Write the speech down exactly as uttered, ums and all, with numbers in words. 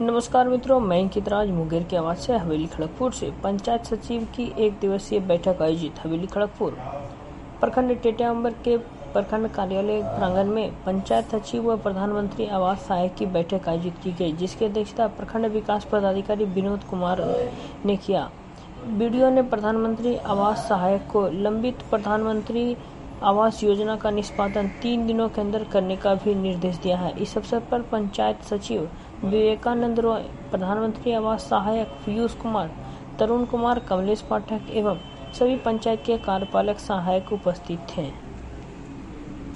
नमस्कार मित्रों, मैं अंकित राज मुंगेर की आवाज से हवेली खड़गपुर से पंचायत सचिव की एक दिवसीय बैठक आयोजित। हवेली खड़गपुर प्रखंड टेटियांबर के प्रखंड कार्यालय प्रांगण में पंचायत सचिव व प्रधानमंत्री आवास सहायक की बैठक आयोजित की गई, जिसकी अध्यक्षता प्रखंड विकास पदाधिकारी विनोद कुमार ने किया। वीडियो ने प्रधानमंत्री आवास सहायक को लंबित प्रधानमंत्री आवास योजना का निष्पादन तीन दिनों के अंदर करने का भी निर्देश दिया है। इस अवसर पर पंचायत सचिव विवेकानंद रॉय, प्रधानमंत्री आवास सहायक पीयूष कुमार, तरुण कुमार, कमलेश पाठक एवं सभी पंचायत के कार्यपालक सहायक उपस्थित थे।